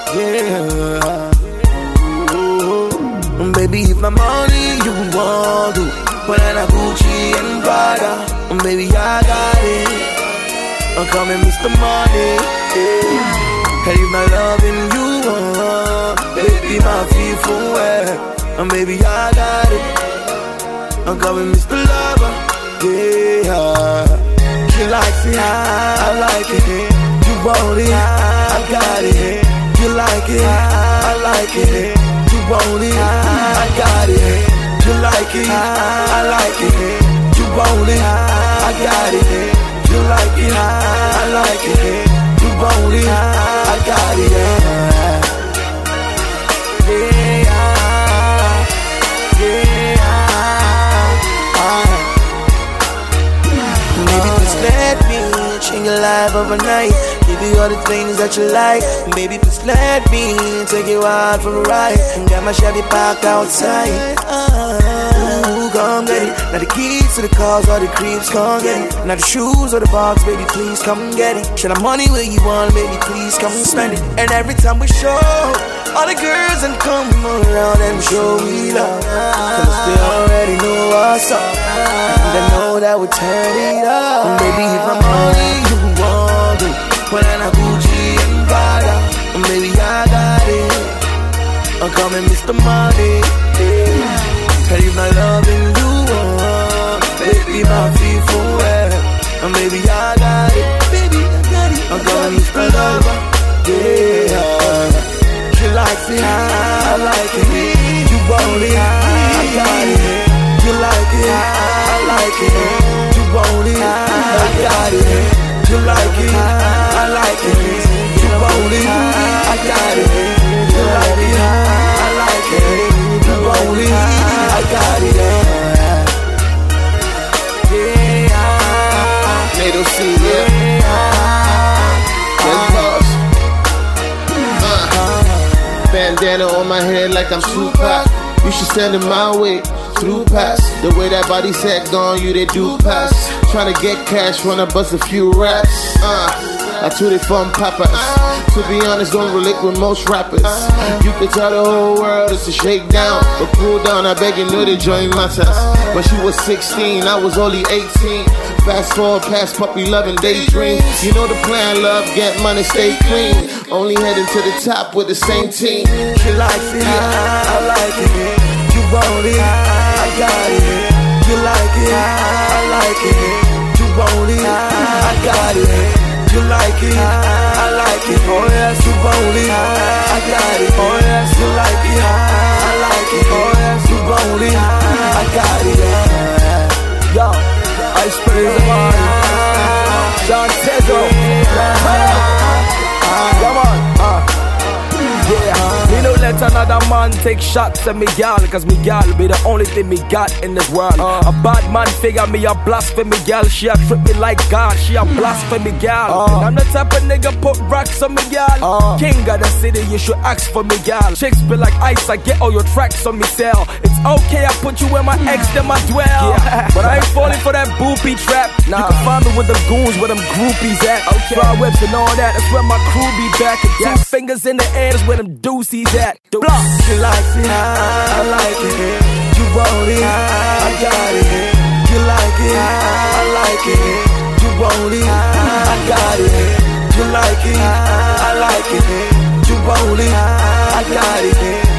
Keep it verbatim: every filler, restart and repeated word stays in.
yeah. Ooh. Baby, if my money you want to, when I Gucci and Prada, baby, I got it. I'm coming, Mister Money, yeah. And if my loving you want, baby, my feel for wear, and baby, I got it. I'm coming, Mister Lover, yeah. She likes it, I like it. You want it, I got it. You like it, I like it. You want it, I got it. You like it, I like it. You want it, I got it. You like it, I like it. You want it, I got it. Yeah, yeah. Maybe just let me change your life overnight. Give you all the things that you like. Baby, please let me take you out for a ride. And got my Chevy parked outside. Ooh, come get it. Now the keys to the cars or the creeps, come get it. Now the shoes or the box, baby, please come get it. Share the money where you want, baby, please come spend it. And every time we show, all the girls and come around and show we love. Cause they already know what's up. And they know that we turn it up. And baby, if my money you want it, when I Gucci and Prada, and baby, I got it. I'm coming, Mister Money, yeah. And if my loving you want, baby, my feel for wear, and baby, I got it. Baby, I got it. I'm coming, Mister Lover, yeah. She likes it, I like it. You want it, I got it. You like it, I like it. You want it, I got it. You like it, I like it. You want it, I got it. You like it, I like it. You want it, I got it. Yeah. Nato C, yeah. Yes, boss. Uh, bandana on my head like I'm Tupac. You should send it my way. Through pass, the way that body said gone, you they do pass. Tryna get cash, wanna bust a few raps. Uh, I took it from Papas. To be honest, don't relate with most rappers. You can tell the whole world it's a shakedown, but cool down, I beg you know to join my test. When she was sixteen, I was only eighteen. Fast forward past puppy love and daydream. You know the plan, love, get money, stay clean. Only heading to the top with the same team. She likes it, I like it. You want it, I got it. You like it, I like it. You want it, I got it. You like it, I like it. Oh yes, you want it, I got it. Oh yes, you like it, I like it. Oh yes, you want it, I got it. Yo, Ice Praise the Body, Sean Tezo. Come on, uh. Yeah, me no let another man take shots at me gal, cause me gal be the only thing me got in this world. uh, A bad man figure me a blasphemy gal. She a trip me like God, she a blasphemy gal. uh, I'm the type of nigga put racks on me gal. uh, King of the city, you should ask for me gal. Chicks be like ice, I get all your tracks on me cell. It's okay, I put you where my ex, them I dwell. Yeah. But I ain't falling for that boopy trap. Nah. You can find me with the goons, where them groupies at. Okay. Fly whips and all that, that's where my crew be back. And yes. Two fingers in the air, that's where them doozies at. Block. She likes it, I like it. You want it, I got it. You like it, I like it. You want it, I got it. You like it, I like it. You want it, I got it.